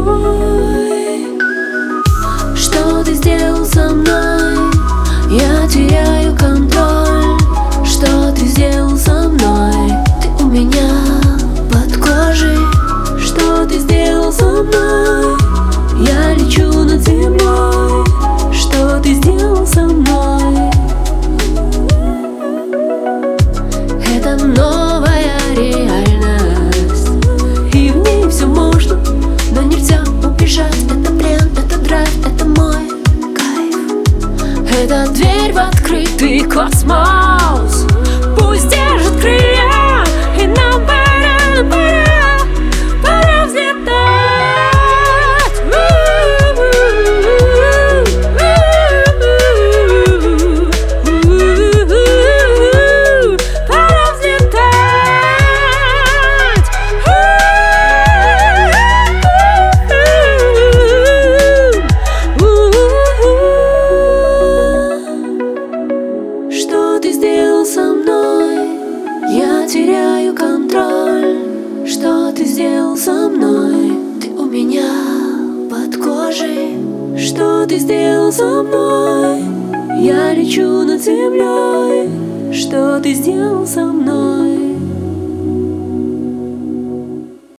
тобой. Что ты сделал со мной? Я теряю контроль. Что ты сделал со мной? Ты у меня под кожей. Что ты сделал со мной? Я лечу над землей. Что ты сделал со мной? Это новая реальность, и в ней все можно, но нельзя убежать. Это плен, это драйв, это мой кайф. Это дверь в открытый космос. Пусть держит крылья, и нам пора взлетать. Пора взлетать. Что ты сделал со мной? Я теряю контроль. Что ты сделал со мной? Ты у меня под кожей. Что ты сделал со мной? Я лечу над землей. Что ты сделал со мной?